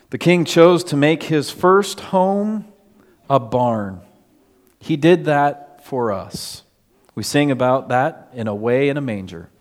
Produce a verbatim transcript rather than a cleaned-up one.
The king chose to make his first home a barn. He did that for us. We sing about that in "Away in a Manger."